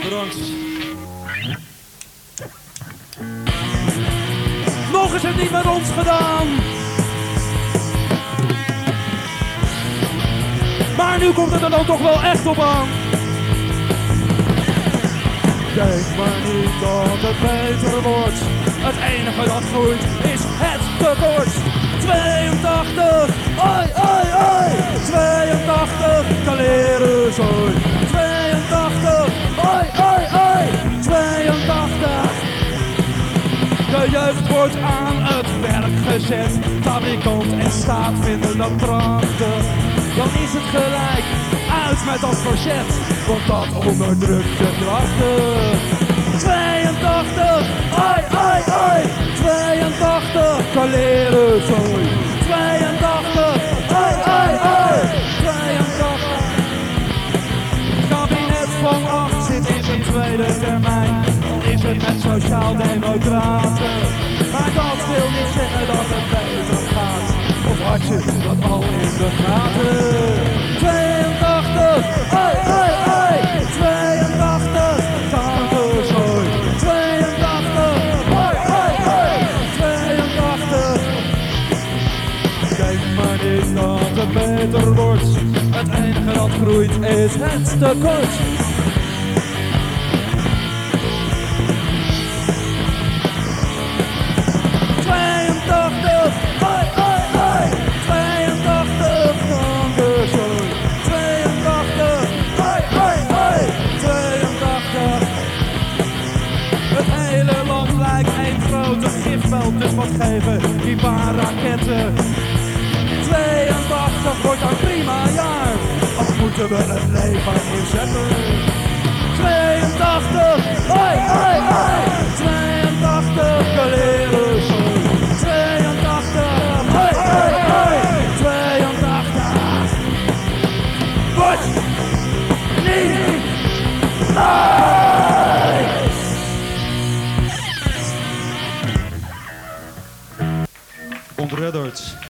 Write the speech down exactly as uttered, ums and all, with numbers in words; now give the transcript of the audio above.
Bedankt. Nog is het niet met ons gedaan. Maar nu komt het er dan toch wel echt op aan. Denk maar niet dat het beter wordt. Het enige dat groeit is het tekort. tweeëntachtig, oi, oi, oi. tweeëntachtig, kaleren zooi. tweeëntachtig, oi, oi, oi. tweeëntachtig. De jeugd wordt aan het werk gezet. Fabrikant en staat vinden dat prachtig. Dan is het gelijk uit met dat verzet, want dat onderdrukt de krachten. tweeëntachtig, oi, oi, oi. tweeëntachtig, kaleren zooi. tweeëntachtig, oi, oi, oi. tweeëntachtig. Kabinet van acht zit in zijn tweede termijn. Al is het met sociaal-democraten. Maar dat wil niet zeggen dat het beter gaat. Of had je dat al in de gaten? tweeëntachtig, oi, oi, oi. tweeëntachtig, kankerzooi. tweeëntachtig, oi, oi, oi. tweeëntachtig. Kijk maar niet dat het beter wordt. Het enige dat groeit is het tekort. tweeëntachtig, oi, oi, oi. tweeëntachtig, kankerzooi. tweeëntachtig, oi, oi, oi. tweeëntachtig. Het hele land lijkt één grote gifveld, dus wat geven die paar raketten. tweeëntachtig wordt een prima jaar, of moeten we het leven inzetten? tweeëntachtig, oi, oi, oi. tweeëntachtig, kaleren zooi. tweeëntachtig, oi, oi, oi. tweeëntachtig. Wordt niet nice. Ontredderd.